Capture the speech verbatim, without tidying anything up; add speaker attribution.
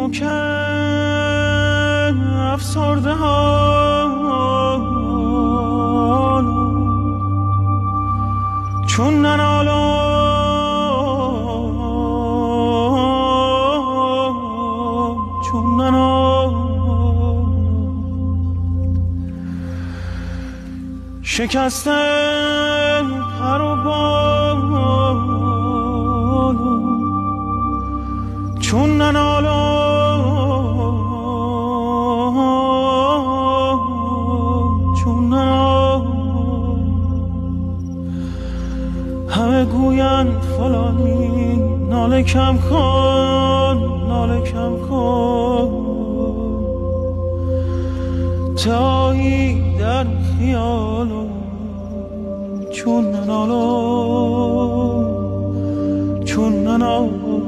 Speaker 1: نوک افسرده ها چون ننالم چون ننالم شکستن پر و بال چون ننالم چون ننالم همه گوین فلانی ناله کم کن ناله کم کن تایی در خیالم چون ننالم چون ننالم